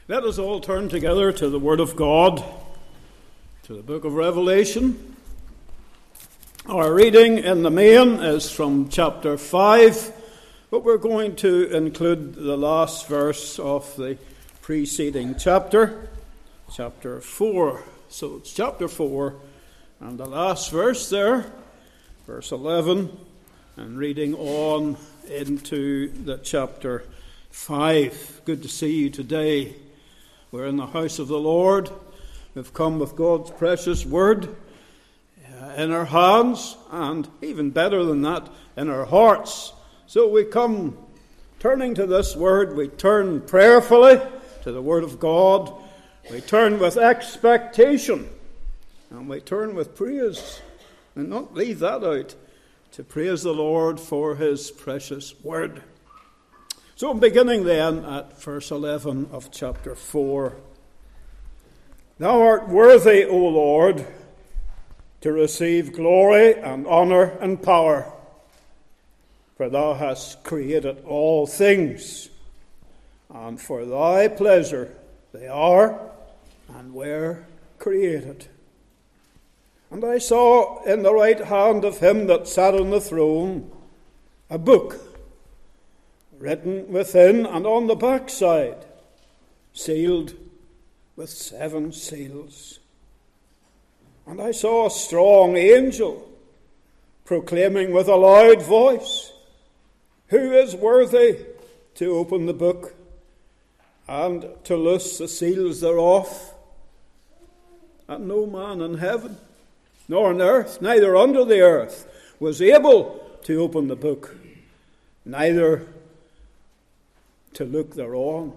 Let us all turn together to the Word of God, to the book of Revelation. Our reading in the main is from chapter 5, but we're going to include the last verse of the preceding chapter, chapter 4. So it's chapter 4, and the last verse there, verse 11, and reading on into the chapter 5. Good to see you today. We're in the house of the Lord. We've come with God's precious word in our hands, and even better than that, in our hearts. So we come turning to this word. We turn prayerfully to the word of God. We turn with expectation, and we turn with praise, and not leave that out, to praise the Lord for his precious word. So beginning then at verse 11 of chapter 4. Thou art worthy, O Lord, to receive glory and honour and power, for thou hast created all things, and for thy pleasure they are and were created. And I saw in the right hand of him that sat on the throne a book, written within and on the backside, sealed with 7 seals. And I saw a strong angel proclaiming with a loud voice, Who is worthy to open the book and to loose the seals thereof? And no man in heaven, nor on earth, neither under the earth, was able to open the book, neither to look thereon.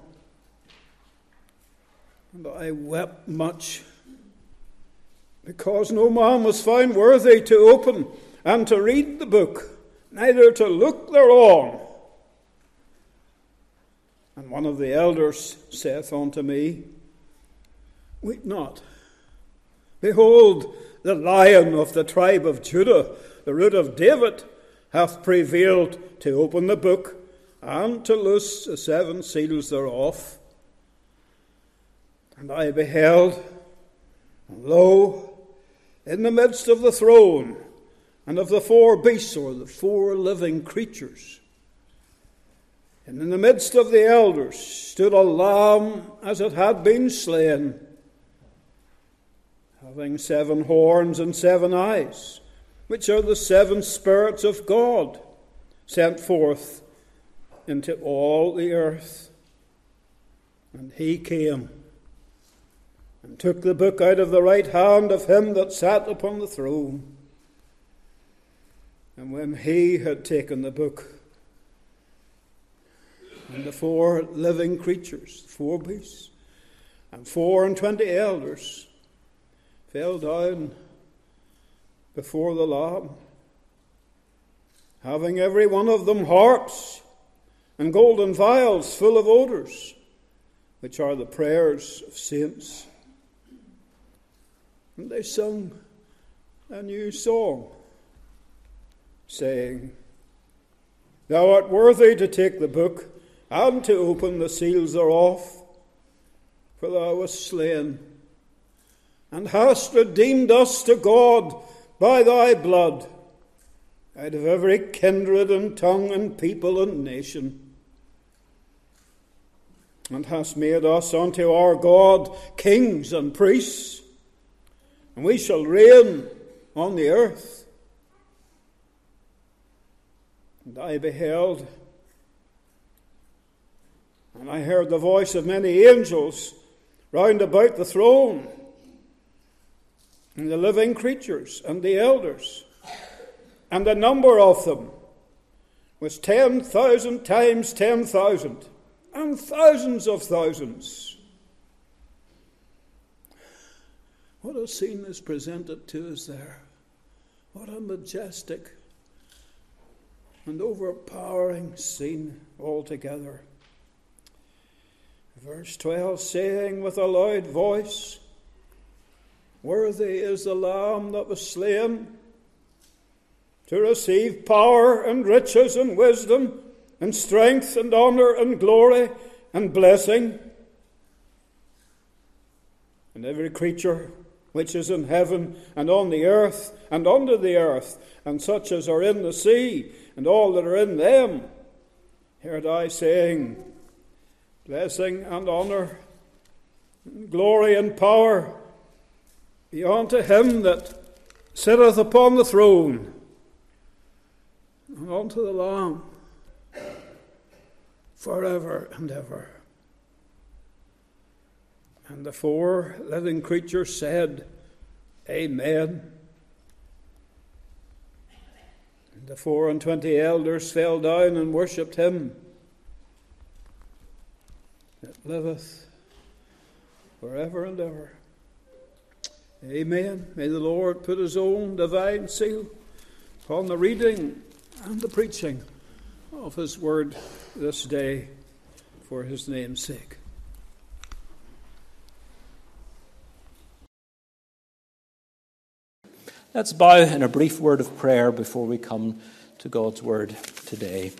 And I wept much, because no man was found worthy to open and to read the book, neither to look thereon. And one of the elders saith unto me, Weep not. Behold, the Lion of the tribe of Judah, the Root of David, hath prevailed to open the book and to loose the 7 seals thereof. And I beheld, and lo, in the midst of the throne and of the 4 beasts, or the 4 living creatures, and in the midst of the elders stood a lamb as it had been slain, having 7 horns and 7 eyes, which are the 7 spirits of God, sent forth into all the earth. And he came and took the book out of the right hand of him that sat upon the throne. And when he had taken the book, and the 4 living creatures, 4 beasts, and 24 elders fell down before the Lamb, having every one of them harps and golden vials full of odours, which are the prayers of saints. And they sung a new song, saying, Thou art worthy to take the book and to open the seals thereof, for thou wast slain, and hast redeemed us to God by thy blood, out of every kindred and tongue and people and nation, and hast made us unto our God kings and priests, and we shall reign on the earth. And I beheld, and I heard the voice of many angels round about the throne, and the living creatures and the elders, and the number of them was 10,000 times 10,000, and thousands of thousands. What a scene is presented to us there. What a majestic and overpowering scene altogether. Verse 12, saying with a loud voice, Worthy is the Lamb that was slain to receive power and riches and wisdom and strength and honour and glory and blessing. and every creature which is in heaven and on the earth and under the earth, and such as are in the sea, and all that are in them, heard I saying, Blessing and honour, and glory and power be unto him that sitteth upon the throne, and unto the Lamb, forever and ever. And the 4 living creatures said, Amen. And the 24 elders fell down and worshipped him that liveth forever and ever. Amen. May the Lord put his own divine seal upon the reading and the preaching of his word this day for his name's sake. Let's bow in a brief word of prayer before we come to God's word today.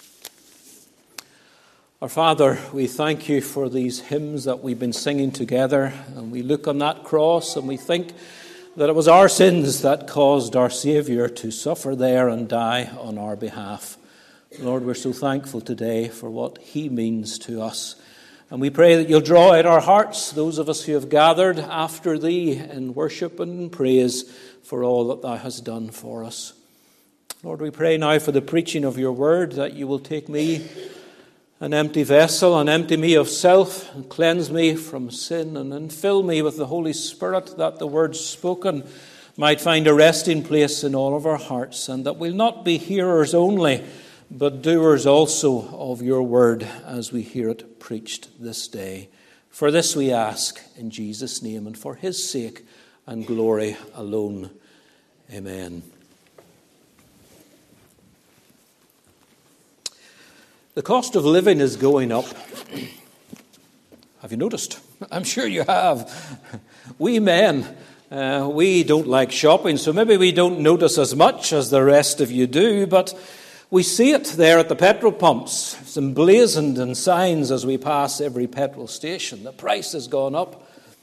Our Father, we thank you for these hymns that we've been singing together, and we look on that cross and we think that it was our sins that caused our Saviour to suffer there and die on our behalf. Lord, we're so thankful today for what he means to us. And we pray that you'll draw out our hearts, those of us who have gathered after thee in worship and in praise for all that thou hast done for us. Lord, we pray now for the preaching of your word, that you will take me, an empty vessel, and empty me of self, and cleanse me from sin, and then fill me with the Holy Spirit, that the words spoken might find a resting place in all of our hearts, and that we'll not be hearers only, but doers also of your word as we hear it preached this day. For this we ask in Jesus' name, and for his sake and glory alone. Amen. The cost of living is going up. Have you noticed? I'm sure you have. We men, we don't like shopping, so maybe we don't notice as much as the rest of you do, but we see it there at the petrol pumps. It's emblazoned in signs as we pass every petrol station. The price has gone up.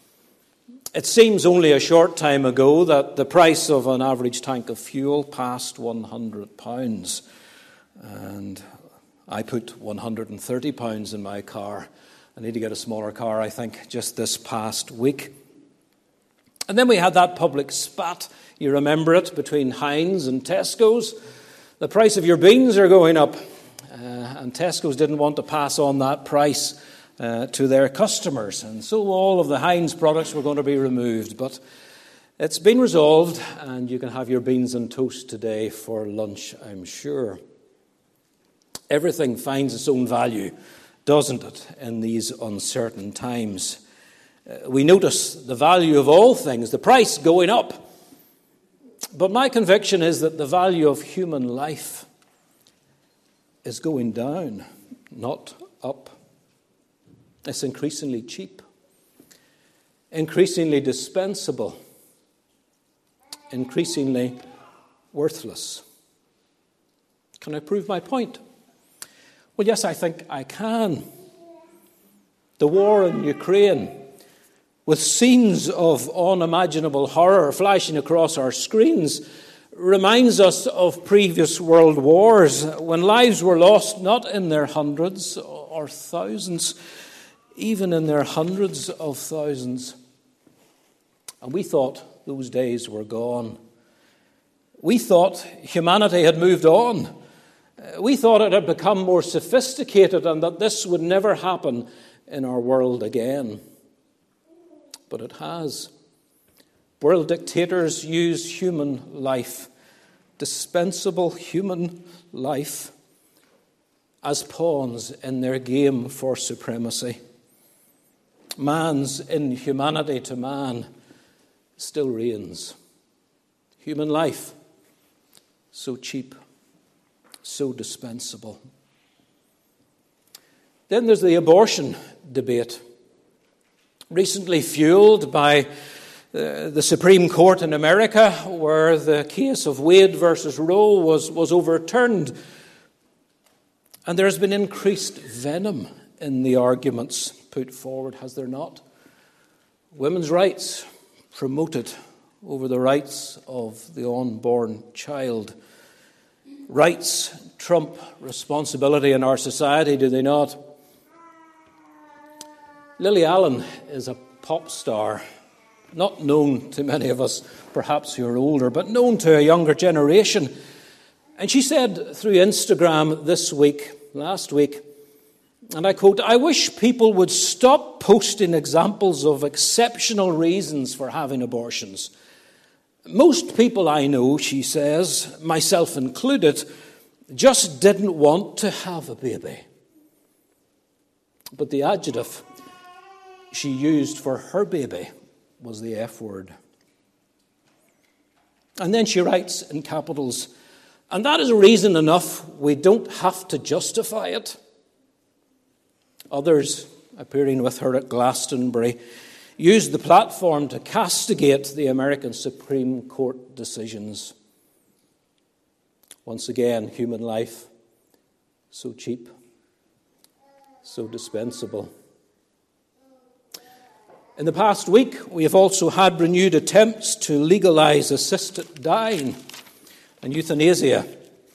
It seems only a short time ago that the price of an average tank of fuel passed £100. And I put £130 in my car. I need to get a smaller car, I think, just this past week. And then we had that public spat, you remember it, between Heinz and Tesco's. The price of your beans are going up, and Tesco's didn't want to pass on that price to their customers. And so all of the Heinz products were going to be removed. But it's been resolved, and you can have your beans and toast today for lunch, I'm sure. Everything finds its own value, doesn't it, in these uncertain times? We notice the value of all things, the price going up. But my conviction is that the value of human life is going down, not up. It's increasingly cheap, increasingly dispensable, increasingly worthless. Can I prove my point? Well, yes, I think I can. The war in Ukraine, with scenes of unimaginable horror flashing across our screens, reminds us of previous world wars when lives were lost not in their hundreds or thousands, even in their hundreds of thousands. And we thought those days were gone. We thought humanity had moved on. We thought it had become more sophisticated and that this would never happen in our world again. But it has. World dictators use human life, dispensable human life, as pawns in their game for supremacy. Man's inhumanity to man still reigns. Human life, so cheap, so dispensable. Then there's the abortion debate, recently fueled by the Supreme Court in America, where the case of Wade versus Roe was overturned. And there has been increased venom in the arguments put forward, has there not? Women's rights promoted over the rights of the unborn child. Rights trump responsibility in our society, do they not? Lily Allen is a pop star, not known to many of us, perhaps who are older, but known to a younger generation. And she said through Instagram last week, and I quote, "I wish people would stop posting examples of exceptional reasons for having abortions. Most people I know," she says, myself included, just didn't want to have a baby. But the adjective she used for her baby was the F word. And then she writes in capitals, "And that is reason enough, we don't have to justify it." Others, appearing with her at Glastonbury, used the platform to castigate the American Supreme Court decisions. Once again, human life, so cheap, so dispensable. In the past week, we have also had renewed attempts to legalize assisted dying and euthanasia.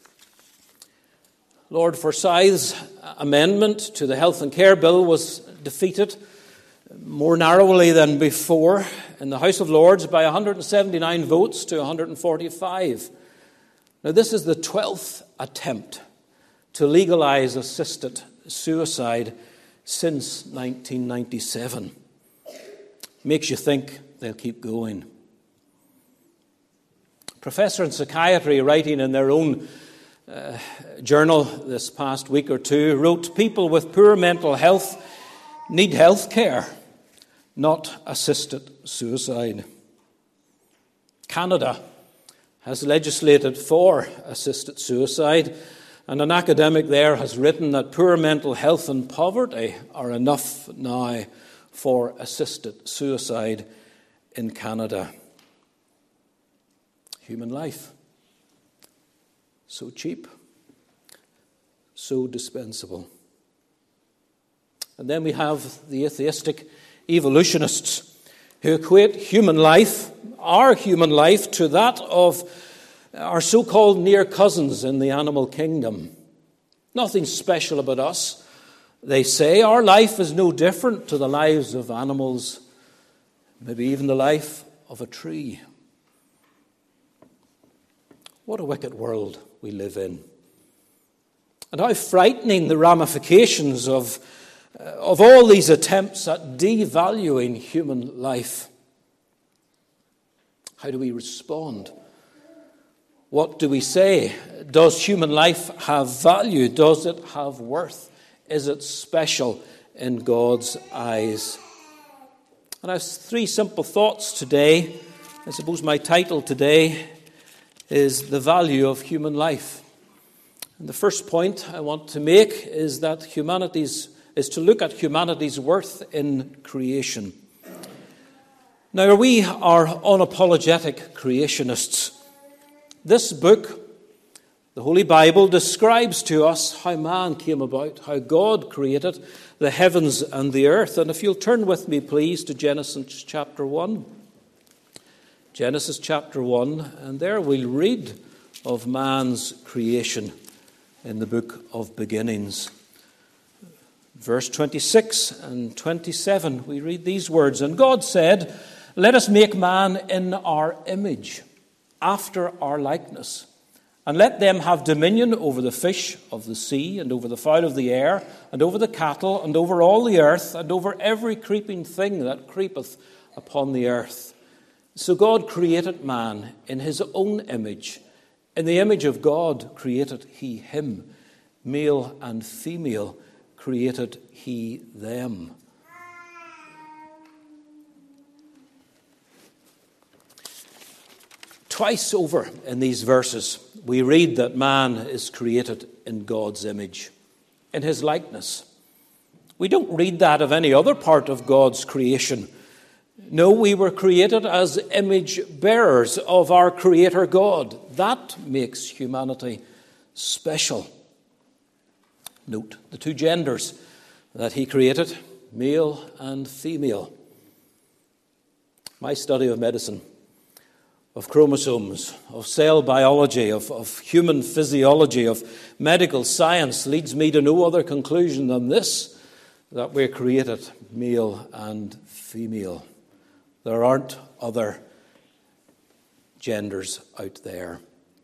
Lord Forsyth's amendment to the Health and Care Bill was defeated more narrowly than before in the House of Lords by 179 votes to 145. Now, this is the 12th attempt to legalize assisted suicide since 1997. Makes you think they'll keep going. Professor in psychiatry, writing in their own journal this past week or two, wrote, "People with poor mental health need health care, not assisted suicide." Canada has legislated for assisted suicide, and an academic there has written that poor mental health and poverty are enough now for assisted suicide in Canada. Human life, so cheap, so dispensable. And then we have the atheistic evolutionists who equate human life, our human life, to that of our so-called near cousins in the animal kingdom. Nothing special about us, they say. Our life is no different to the lives of animals, maybe even the life of a tree. What a wicked world we live in. And how frightening the ramifications of all these attempts at devaluing human life. How do we respond? What do we say? Does human life have value? Does it have worth? Is it special in God's eyes? And I have three simple thoughts today. I suppose my title today is The Value of Human Life. And the first point I want to make is that is to look at humanity's worth in creation. Now, we are unapologetic creationists. This book, the Holy Bible, describes to us how man came about, how God created the heavens and the earth. And if you'll turn with me, please, to Genesis chapter 1. Genesis chapter 1, and there we'll read of man's creation in the book of beginnings. Verse 26 and 27, we read these words, "And God said, let us make man in our image, after our likeness, and let them have dominion over the fish of the sea, and over the fowl of the air, and over the cattle, and over all the earth, and over every creeping thing that creepeth upon the earth." So God created man in his own image. In the image of God created he him. Male and female created he them. Twice over in these verses, we read that man is created in God's image, in his likeness. We don't read that of any other part of God's creation. No, we were created as image bearers of our Creator God. That makes humanity special. Note the two genders that he created, male and female. My study of medicine, of chromosomes, of cell biology, of human physiology, of medical science leads me to no other conclusion than this, that we're created male and female. There aren't other genders out there.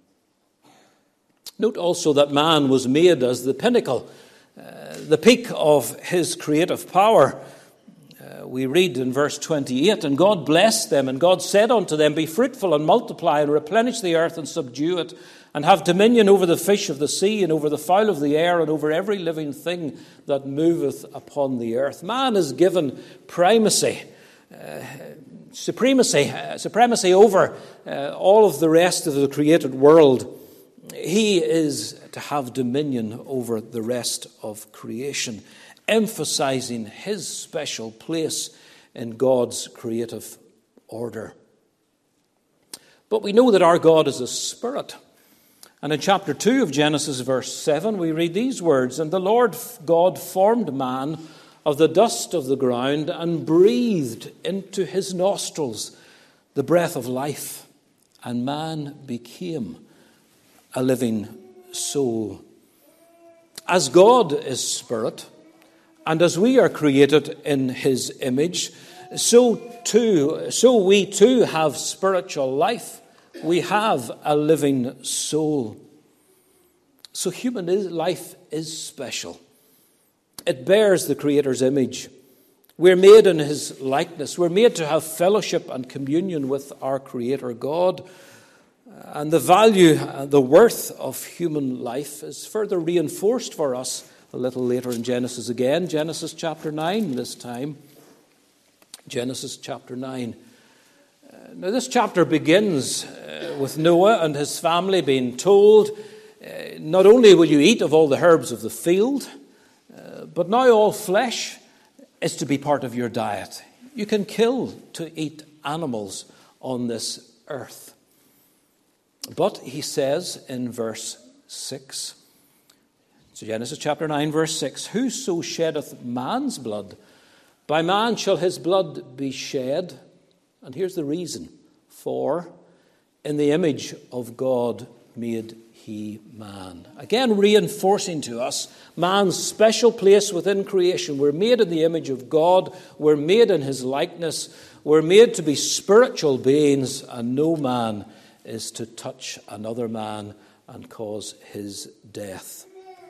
Note also that man was made as the pinnacle, the peak of his creative power. We read in verse 28, "And God blessed them, and God said unto them, Be fruitful and multiply, and replenish the earth and subdue it, and have dominion over the fish of the sea, and over the fowl of the air, and over every living thing that moveth upon the earth." Man is given supremacy over all of the rest of the created world. He is to have dominion over the rest of creation, emphasizing his special place in God's creative order. But we know that our God is a spirit. And in chapter 2 of Genesis, verse 7, we read these words, "And the Lord God formed man of the dust of the ground and breathed into his nostrils the breath of life, and man became a living soul." As God is spirit, and as we are created in his image, so we too have spiritual life. We have a living soul. So human life is special. It bears the Creator's image. We're made in his likeness. We're made to have fellowship and communion with our Creator God. And the value, the worth of human life is further reinforced for us a little later in Genesis again. Genesis chapter 9 this time. Genesis chapter 9. Now this chapter begins with Noah and his family being told, not only will you eat of all the herbs of the field, but now all flesh is to be part of your diet. You can kill to eat animals on this earth. But he says in verse 6, so Genesis chapter 9, verse 6, "Whoso sheddeth man's blood, by man shall his blood be shed." And here's the reason. "For in the image of God made he man." Again, reinforcing to us man's special place within creation. We're made in the image of God. We're made in his likeness. We're made to be spiritual beings, and no man is to touch another man and cause his death.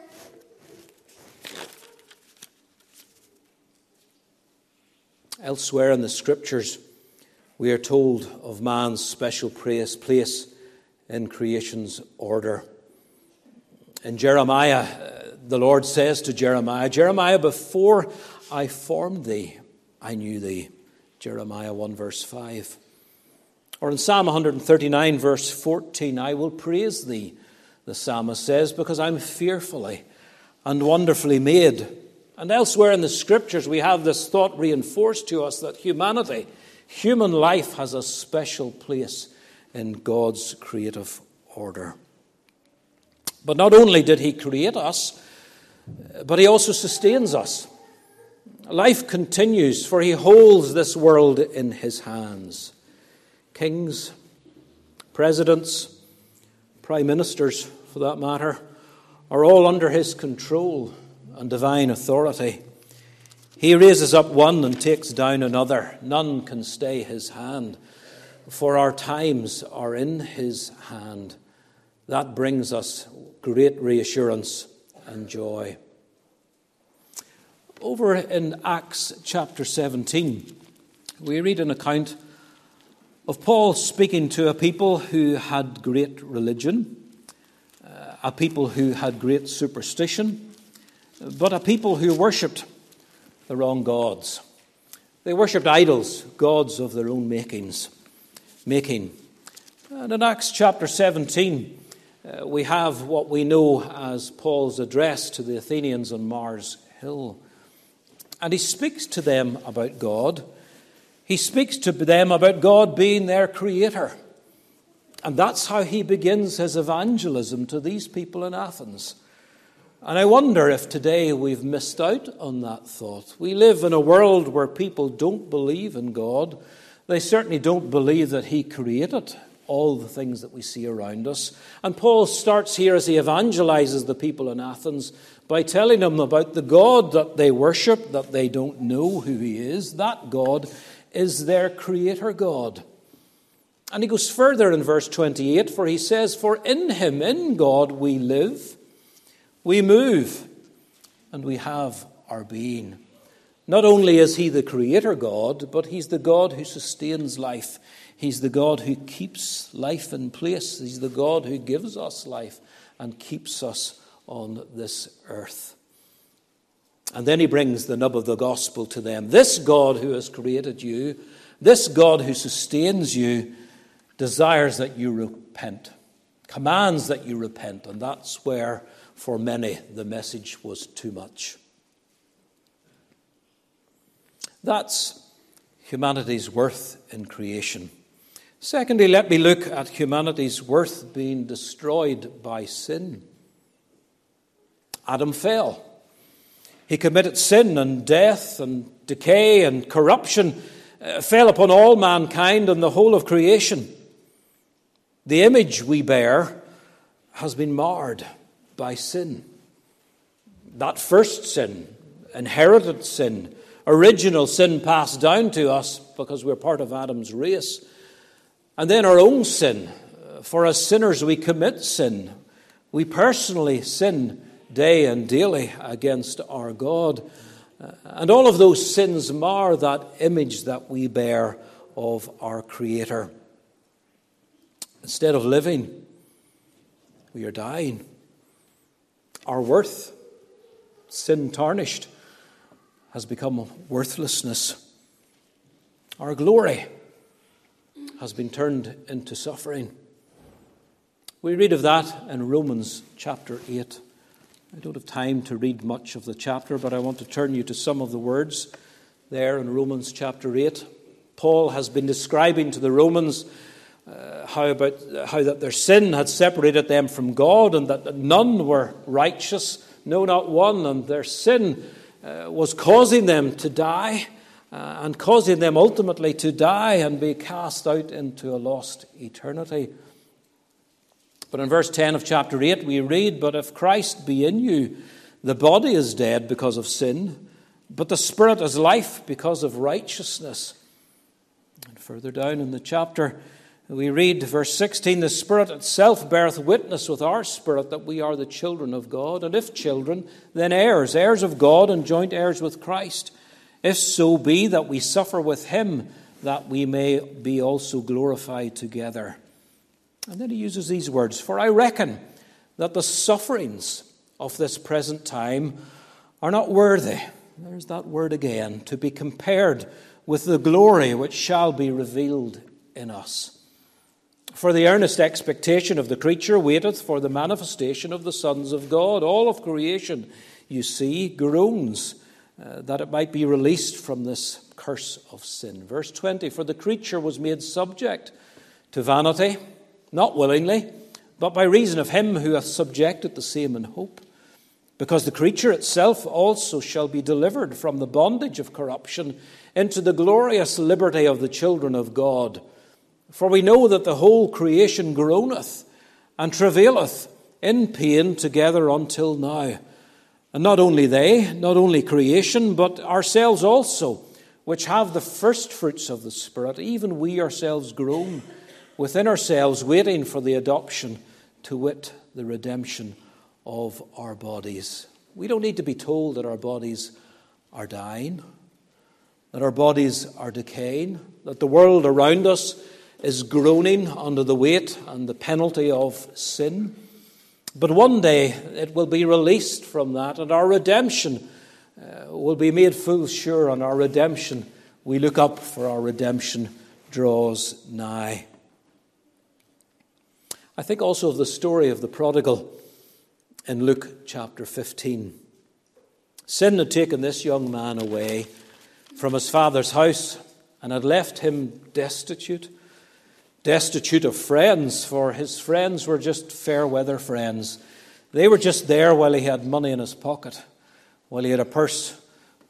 Elsewhere in the Scriptures, we are told of man's special place in creation's order. In Jeremiah, the Lord says to Jeremiah, "Jeremiah, before I formed thee, I knew thee." Jeremiah 1 verse 5. Or in Psalm 139 verse 14, "I will praise thee," the psalmist says, "because I'm fearfully and wonderfully made." And elsewhere in the Scriptures, we have this thought reinforced to us that human life has a special place in God's creative order. But not only did he create us, but he also sustains us. Life continues, for he holds this world in his hands. Kings, presidents, prime ministers, for that matter, are all under his control and divine authority. He raises up one and takes down another. None can stay his hand, for our times are in his hand. That brings us great reassurance and joy. Over in Acts chapter 17, we read an account of Paul speaking to a people who had great religion, a people who had great superstition, but a people who worshipped the wrong gods. They worshipped idols, gods of their own making. And in Acts chapter 17, we have what we know as Paul's address to the Athenians on Mars Hill. And he speaks to them about God. He speaks to them about God being their creator. And that's how he begins his evangelism to these people in Athens. And I wonder if today we've missed out on that thought. We live in a world where people don't believe in God. They certainly don't believe that he created all the things that we see around us. And Paul starts here as he evangelizes the people in Athens by telling them about the God that they worship, that they don't know who he is. That God is their creator God. And he goes further in verse 28, for he says, for in him, in God, we live, we move, and we have our being. Not only is he the creator God, but he's the God who sustains life. He's the God who keeps life in place. He's the God who gives us life and keeps us on this earth. And then he brings the nub of the gospel to them. This God who has created you, this God who sustains you, desires that you repent, commands that you repent. And that's where, for many, the message was too much. That's humanity's worth in creation. Secondly, let me look at humanity's worth being destroyed by sin. Adam fell. He committed sin, and death and decay and corruption fell upon all mankind and the whole of creation. The image we bear has been marred by sin. That first sin, inherited sin, original sin passed down to us because we're part of Adam's race. And then our own sin. For as sinners we commit sin. We personally sin day and daily against our God. And all of those sins mar that image that we bear of our Creator. Instead of living, we are dying. Our worth, sin tarnished, has become worthlessness. Our glory has been turned into suffering. We read of that in Romans chapter 8. I don't have time to read much of the chapter, but I want to turn you to some of the words there in Romans chapter 8. Paul has been describing to the Romans how that their sin had separated them from God and that none were righteous, no, not one, and their sin was causing them to die and causing them ultimately to die and be cast out into a lost eternity. But in verse 10 of chapter 8 we read, but if Christ be in you, the body is dead because of sin, but the spirit is life because of righteousness. And further down in the chapter we read verse 16, the Spirit itself beareth witness with our spirit that we are the children of God, and if children, then heirs, heirs of God and joint heirs with Christ, if so be that we suffer with him, that we may be also glorified together. And then he uses these words, for I reckon that the sufferings of this present time are not worthy, there's that word again, to be compared with the glory which shall be revealed in us. For the earnest expectation of the creature waiteth for the manifestation of the sons of God. All of creation, you see, groans that it might be released from this curse of sin. Verse 20, for the creature was made subject to vanity, not willingly, but by reason of him who hath subjected the same in hope. Because the creature itself also shall be delivered from the bondage of corruption into the glorious liberty of the children of God. For we know that the whole creation groaneth and travaileth in pain together until now. And not only they, not only creation, but ourselves also, which have the first fruits of the Spirit, even we ourselves groan within ourselves, waiting for the adoption, to wit, the redemption of our bodies. We don't need to be told that our bodies are dying, that our bodies are decaying, that the world around us is groaning under the weight and the penalty of sin. But one day it will be released from that, and our redemption will be made full sure. On our redemption, we look up, for our redemption draws nigh. I think also of the story of the prodigal in Luke chapter 15. Sin had taken this young man away from his father's house and had left him destitute of friends, for his friends were just fair weather friends. They were just there while he had money in his pocket, while he had a purse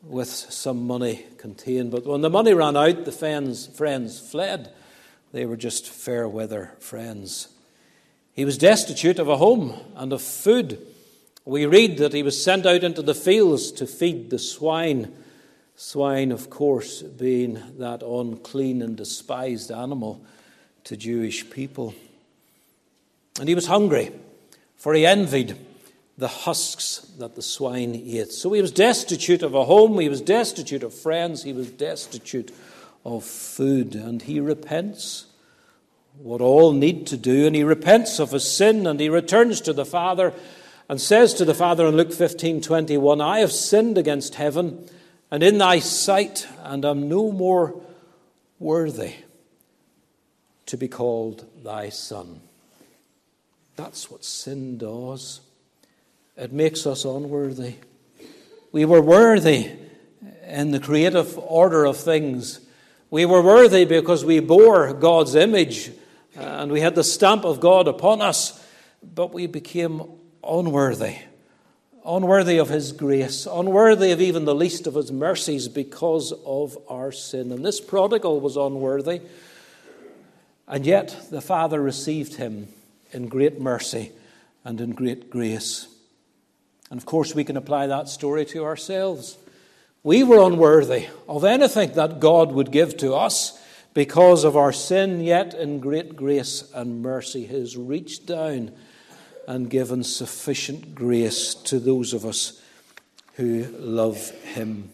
with some money contained. But when the money ran out, the friends fled. They were just fair weather friends. He was destitute of a home and of food. We read that he was sent out into the fields to feed the swine. Swine, of course, being that unclean and despised animal to Jewish people. And he was hungry, for he envied the husks that the swine ate. So he was destitute of a home, he was destitute of friends, he was destitute of food. And he repents, what all need to do, and he repents of his sin, and he returns to the Father and says to the Father in Luke 15:21, I have sinned against heaven and in thy sight, and am no more worthy to be called thy son. That's what sin does. It makes us unworthy. We were worthy in the creative order of things. We were worthy because we bore God's image and we had the stamp of God upon us, but we became unworthy. Unworthy of his grace, unworthy of even the least of his mercies because of our sin. And this prodigal was unworthy, and yet the Father received him in great mercy and in great grace. And of course we can apply that story to ourselves. We were unworthy of anything that God would give to us because of our sin, yet in great grace and mercy he has reached down and given sufficient grace to those of us who love him.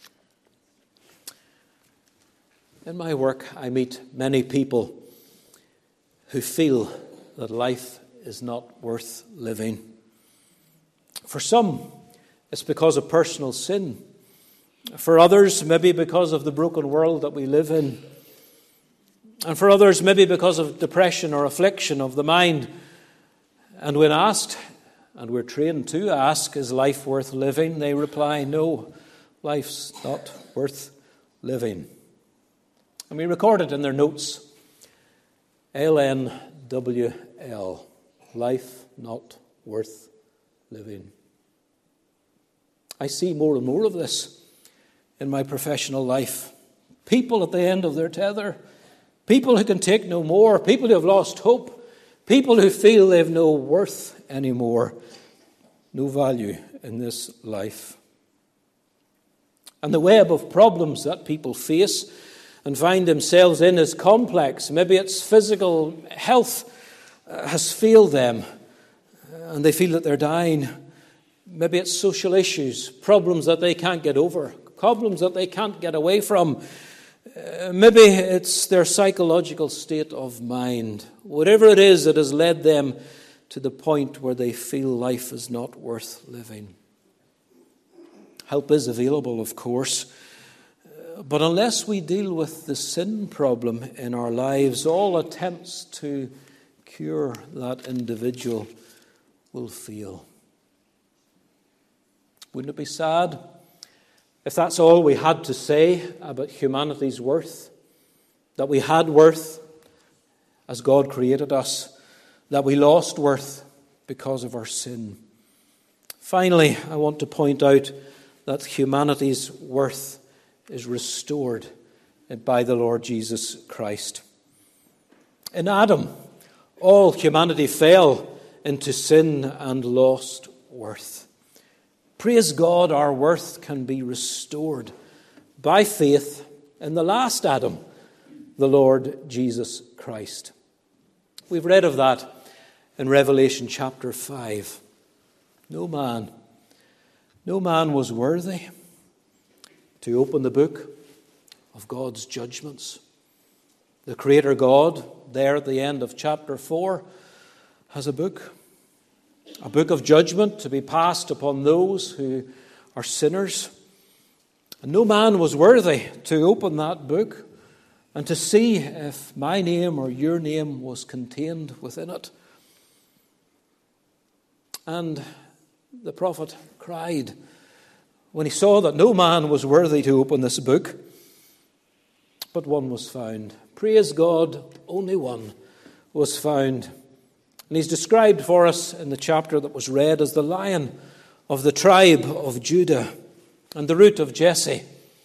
In my work, I meet many people who feel that life is not worth living. For some, it's because of personal sin. For others, maybe because of the broken world that we live in. And for others, maybe because of depression or affliction of the mind. And when asked, and we're trained to ask, is life worth living? They reply, no, life's not worth living. And we record it in their notes. LNWL, life not worth living. I see more and more of this in my professional life. People at the end of their tether. People who can take no more. People who have lost hope. People who feel they have no worth anymore. No value in this life. And the web of problems that people face and find themselves in is complex. Maybe it's physical health has failed them and they feel that they're dying. Maybe it's social issues, problems that they can't get over, problems that they can't get away from. Maybe it's their psychological state of mind. Whatever it is that has led them to the point where they feel life is not worth living. Help is available, of course. But unless we deal with the sin problem in our lives, all attempts to cure that individual will fail. Wouldn't it be sad if that's all we had to say about humanity's worth? That we had worth as God created us, that we lost worth because of our sin. Finally, I want to point out that humanity's worth is restored by the Lord Jesus Christ. In Adam, all humanity fell into sin and lost worth. Praise God, our worth can be restored by faith in the last Adam, the Lord Jesus Christ. We've read of that in Revelation chapter 5. No man was worthy to open the book of God's judgments. The Creator God, there at the end of chapter 4, has a book of judgment to be passed upon those who are sinners. And no man was worthy to open that book and to see if my name or your name was contained within it. And the prophet cried when he saw that no man was worthy to open this book, but one was found. Praise God, only one was found. And he's described for us in the chapter that was read as the Lion of the tribe of Judah. and the root of Jesse.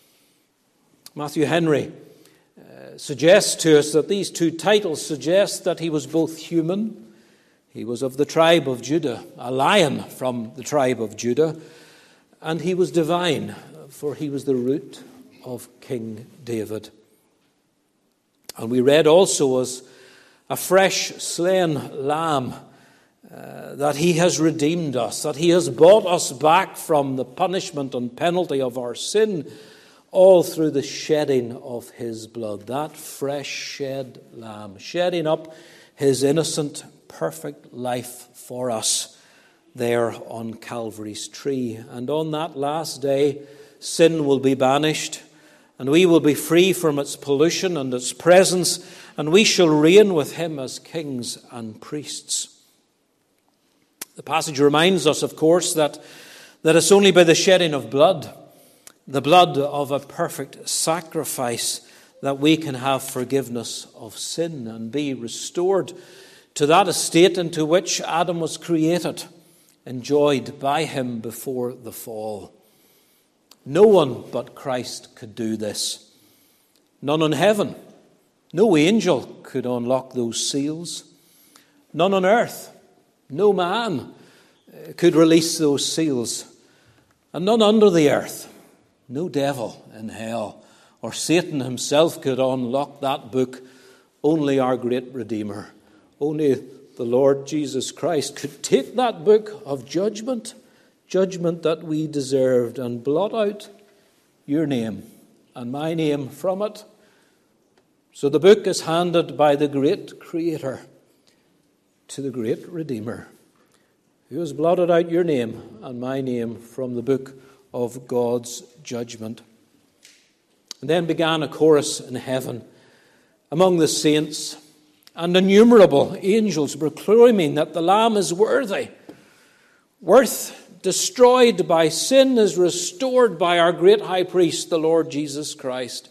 Matthew Henry suggests to us that these two titles suggest that he was both human. He was of the tribe of Judah, a lion from the tribe of Judah, and he was divine, for he was the root of King David. And we read also as a fresh slain lamb that he has redeemed us, that he has bought us back from the punishment and penalty of our sin, all through the shedding of his blood. That fresh shed lamb, shedding up his innocent, perfect life for us there on Calvary's tree. And on that last day, sin will be banished, and we will be free from its pollution and its presence, and we shall reign with him as kings and priests. The passage reminds us, of course, that it's only by the shedding of blood, the blood of a perfect sacrifice, that we can have forgiveness of sin and be restored to that estate into which Adam was created, enjoyed by him before the fall. No one but Christ could do this. None in heaven, no angel could unlock those seals. None on earth, no man could release those seals. And none under the earth, no devil in hell or Satan himself could unlock that book. Only our great Redeemer, only the Lord Jesus Christ could take that book of judgment that we deserved, and blot out your name and my name from it. So the book is handed by the great Creator to the great Redeemer, who has blotted out your name and my name from the book of God's judgment. And then began a chorus in heaven among the saints, and innumerable angels proclaiming that the Lamb is worthy. Worth destroyed by sin is restored by our great high priest, the Lord Jesus Christ.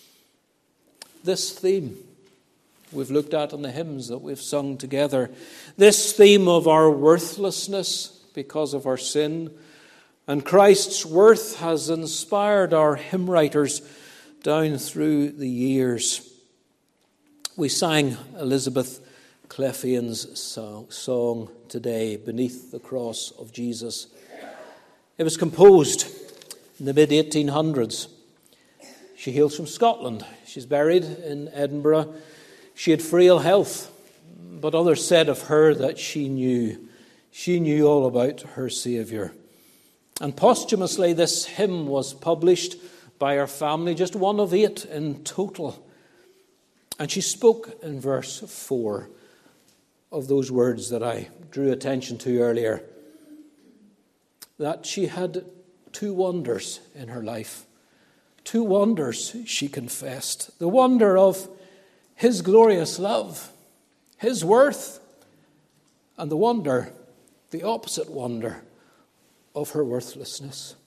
This theme we've looked at in the hymns that we've sung together. This theme of our worthlessness because of our sin, and Christ's worth has inspired our hymn writers down through the years. We sang Elizabeth Cleffian's song today, Beneath the Cross of Jesus. It was composed in the mid-1800s. She hails from Scotland. She's buried in Edinburgh. She had frail health, but others said of her that she knew all about her Saviour. And posthumously, this hymn was published by her family, just one of 8 in total. And she spoke in verse 4 of those words that I drew attention to earlier, that she had 2 wonders in her life. 2 wonders, she confessed. The wonder of his glorious love, his worth, and the wonder, the opposite wonder, of her worthlessness.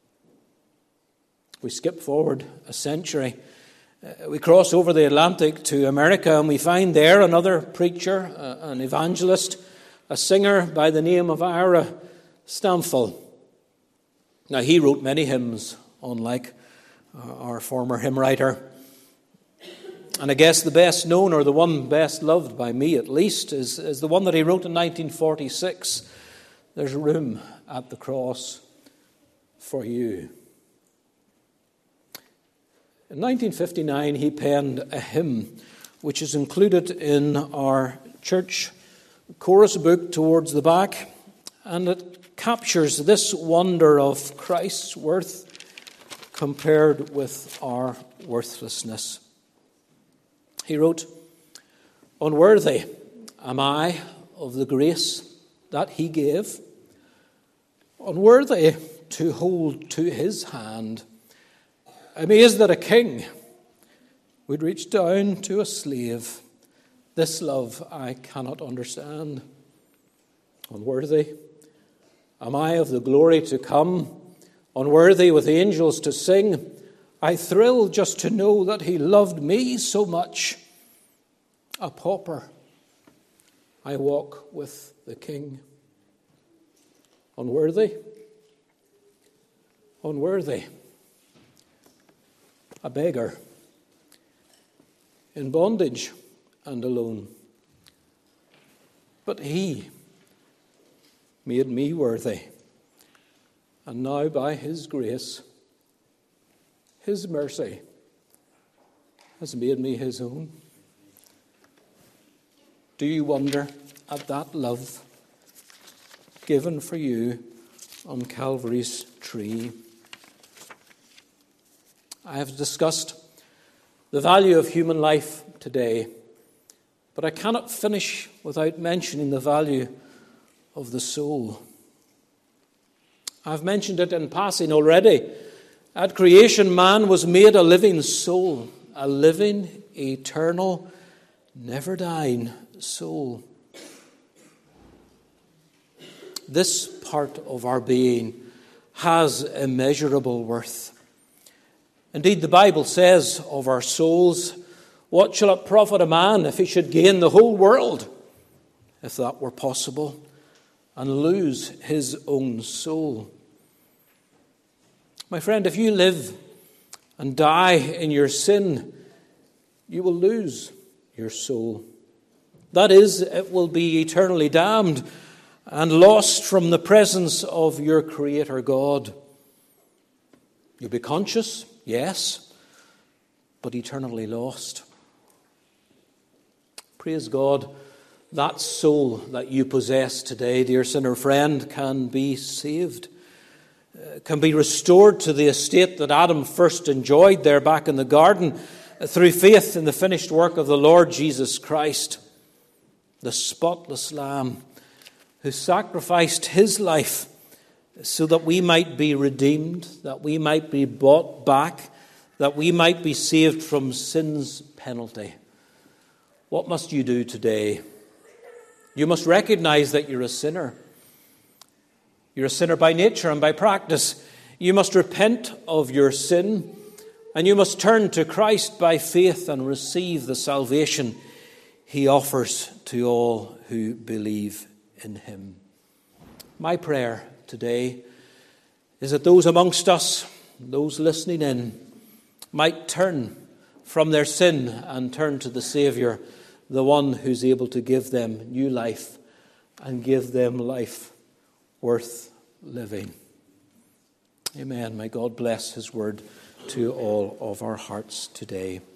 We skip forward a century. We cross over the Atlantic to America, and we find there another preacher, an evangelist, a singer by the name of Ira Stamfel. Now, he wrote many hymns, unlike our former hymn writer. And I guess the best known, or the one best loved by me at least, is the one that he wrote in 1946. There's room at the cross for you. In 1959, he penned a hymn which is included in our church chorus book towards the back, and it captures this wonder of Christ's worth compared with our worthlessness. He wrote, "Unworthy am I of the grace that he gave, unworthy to hold to his hand. Amazed that a king would reach down to a slave. This love I cannot understand. Unworthy am I of the glory to come, unworthy with angels to sing. I thrill just to know that he loved me so much. A pauper, I walk with the King. Unworthy unworthy, a beggar, in bondage and alone. But he made me worthy, and now by his grace, his mercy has made me his own. Do you wonder at that love given for you on Calvary's tree? I have discussed the value of human life today, but I cannot finish without mentioning the value of the soul. I've mentioned it in passing already. At creation, man was made a living soul, a living, eternal, never-dying soul. This part of our being has immeasurable worth. Indeed, the Bible says of our souls, "What shall it profit a man if he should gain the whole world, if that were possible, and lose his own soul?" My friend, if you live and die in your sin, you will lose your soul. That is, it will be eternally damned and lost from the presence of your Creator God. You'll be conscious, yes, but eternally lost. Praise God, that soul that you possess today, dear sinner friend, can be saved, can be restored to the estate that Adam first enjoyed there back in the garden through faith in the finished work of the Lord Jesus Christ, the spotless Lamb who sacrificed his life so that we might be redeemed, that we might be bought back, that we might be saved from sin's penalty. What must you do today? You must recognize that you're a sinner. You're a sinner by nature and by practice. You must repent of your sin, and you must turn to Christ by faith and receive the salvation he offers to all who believe in him. My prayer today is that those amongst us, those listening in, might turn from their sin and turn to the Saviour, the one who's able to give them new life and give them life worth living. Amen. May God bless his word to all of our hearts today.